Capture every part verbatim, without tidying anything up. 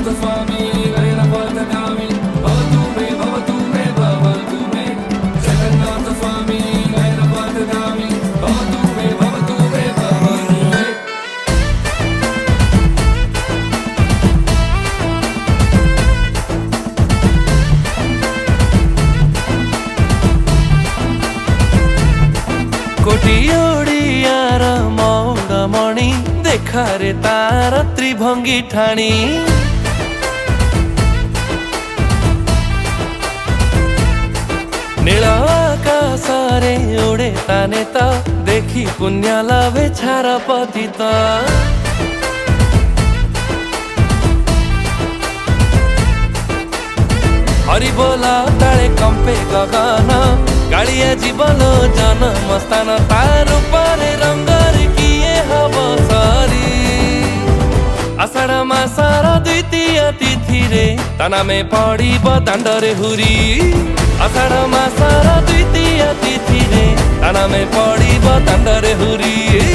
स्वामी गैरपथगामी भवतु मे भवतु मे भवतु मे जगन्नाथ स्वामी गैरपथगामी भवतु मे भवतु मे भवतु मे। कोटी ओडियार मौडमणि देखारे तार त्रिभंगी ठाणी नील आकाशरे उड़े ताने त देखी पुण्य लभे छार पतित हरि बोला ताले कंपे गगन गाड़िया जीवन जन्म स्थान तार परे रंगर किए हब सरी आषाढ़ मासर द्वितीय तिथि रे तना में पड़ब दांडरे हुरी आषाढ़ मासर द्वितीय तिथि रे तना में पड़ब दांडरे हुरी।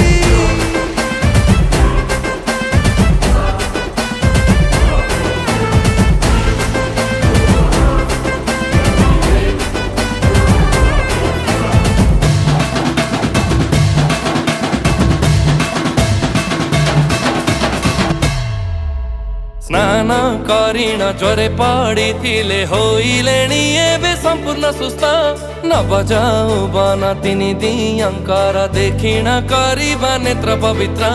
स्नान करिण जोरे पड़ी थिले होइलेणी एबे संपूर्ण सुस्थ नवजाऊ बन तिनी दियंकर देखिण करिबा नेत्र पवित्र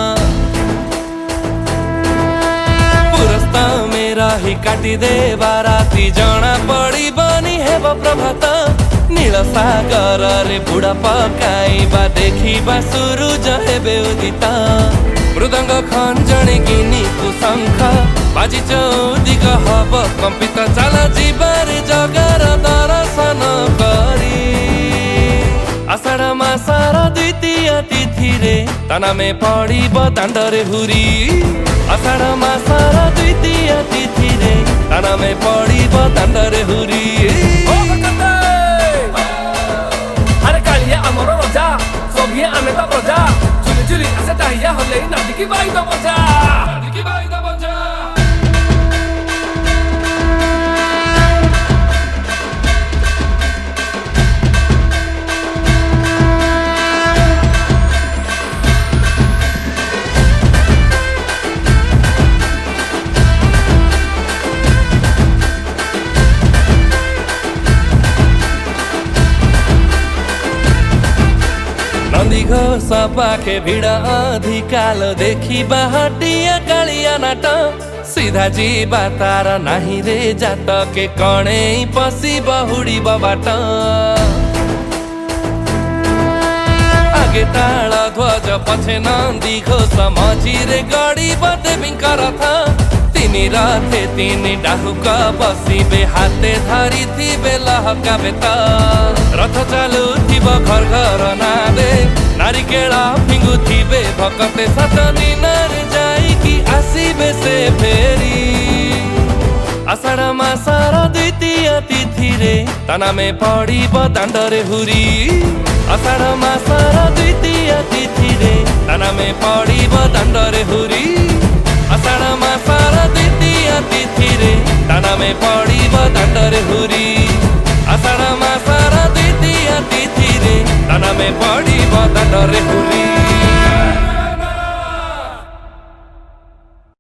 पुरस्त मेरा ही काटी देवा राति जना पड़ी बनी हेब प्रभात नील सागर रे बुड़ा पकाइबा देखिबा सूरज हेबे उदित मृदंग खंजणी गिनी कुशंख बाजी चौदिग हब कंपित चाल जीवार जगार दर्शन करी आषाढ़ मासर द्वितीय तिथि रे तना में पड़ब दांडरे हुरी आषाढ़ मासर द्वितीय तिथि रे तना में पड़ब दांडरे हुरी। अरे कालिया आमर रजा सभी आमे तो प्रजा चुली चुली आसे टाहिया हले नाटी की बाई दो बजा नाटी की बाई दो बजा। नंदी घोष पाखे भिड़ अधिकाल देखी बाहटिया कालिया नाट सीधा जीवा तार नाही रे जात के कणे पसी बहुड़ी बाट आगे ताल ध्वज पछे नंदी घोष मझिरे गड़ब देवींकर रथ तिनी रथे तिनी डाहुक बसिबे हाथे धरी थिबे लहकाबे त रथ चालू थिब घर घर नादे नारिकेला फिंगु थिबे भकते सात दिन जाइकी आसिबे से फेरी आषाढ़ मासर द्वितीय तिथि रे तना में पड़ब दांडरे हुरी आषाढ़ मासर द्वितीय तिथि रे तना में पड़ब दांडरे हुरी आषाढ़ मासर द्वितीय तिथि रे तना में पड़ब दांडरे हुरी आषाढ़ मासर द्वितीय तिथि रे तना में पड़ब दांडरे हुरी।